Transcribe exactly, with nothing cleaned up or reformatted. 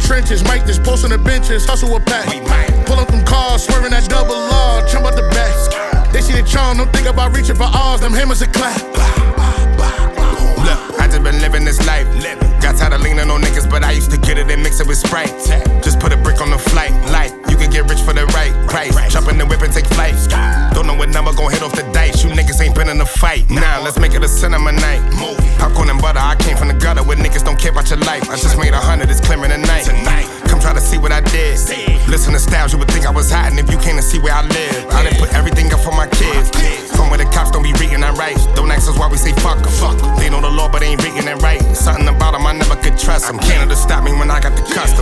trenches. Mike just post on the benches, hustle with pack. Pull up them cars, swerving that double law, jump out the back. They see the charm, don't think about reaching for ours, them hammers a clap. Look, I just been living this life. Got tired of leaning on niggas, but I used to get it and mix it with Sprite. Just put a brick on the flight, light. You can get rich for the right price. Jump in the whip and take flight. Don't know what number gon' hit off the dice. You niggas ain't been in a fight. Now let's make it a cinema night. Popcorn and butter, I came from the gutter where niggas don't care about your life. I just made a hundred, it's clearing the night. Come try to see what I did. Listen to styles, you would think I was hot, and if you came to see where I live, I done put everything up for my kids. From where the cops don't be reading that right. Don't ask us why we say fuck em. They know the law, but they ain't reading that right. Something about them I never could trust them. Canada stopped me when I got the custom.